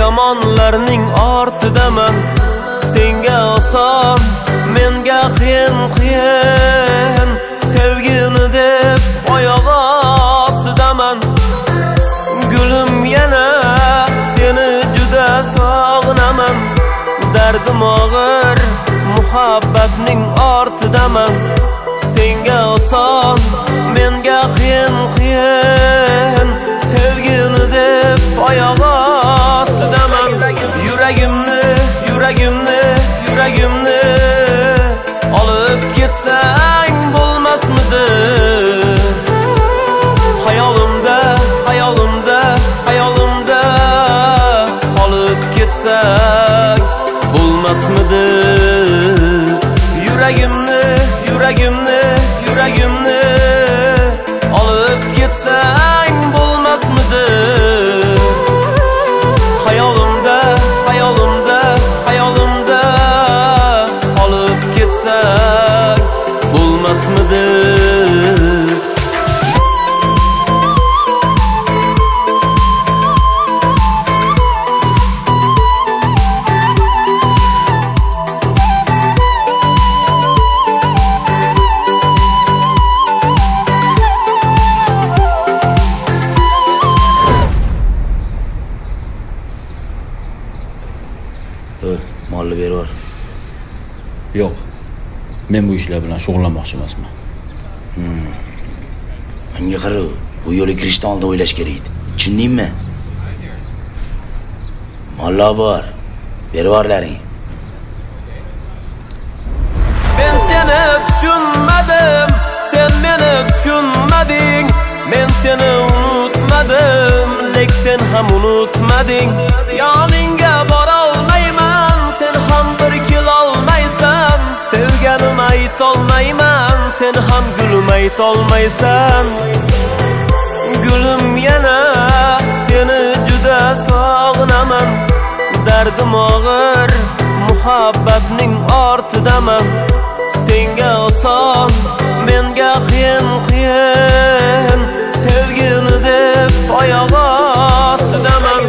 zamonlarning ortidaman. Senga oson, menga qiyin. Sevgini deb oyoq ostidaman. Gulum yana seni juda sog'inaman. Dardim og'ir, muhabbatning ortidaman. Senga oson, menga qiyin. Sevgini deb oyoq ostidaman. Yuragimni olib ketsang bo'lmasmidi? Hayolimda qolib ketsang bo'lmasmidi? Yuragimni olib ketsang bo'lmasmidi? Hayolimda qolib ketsang bo'lmasmidi? Molni berib yubor. Yo'q. Men bu ishlar bilan shug'ullanmoqchi emasman. Menga qara, bu yo'lga kirishdan oldin o'ylash kerak edi. Tushundingmi? Mollar bor. Berib yuborlaring. Men seni tushunmadim, sen meni tushunmading. Men seni unutmadim, lek sen ham unutmading. Yoningga bora olmayman, sen ham bir kelolmaysan. Sevganim aytolmayman, sen ham gulim aytolmaysan. Gulim yana seni juda sog'inaman. Dardim og'ir, muhabbatning ortidaman. Senga oson, menga qiyin. Sevgini deb oyoq ostidaman.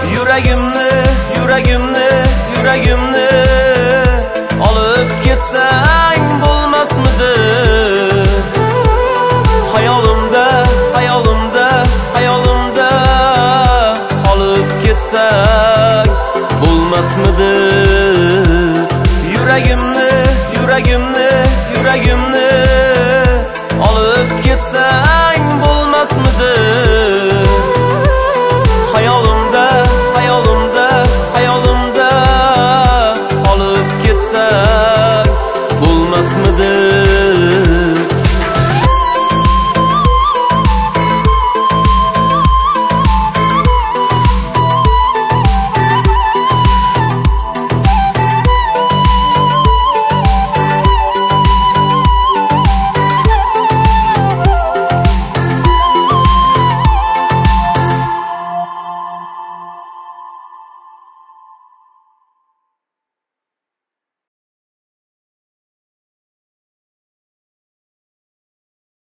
Yuragimni olib ketsang bo'lmasmidi? Hayolimda qolib ketsang bo'lmasmidi? Yuragimni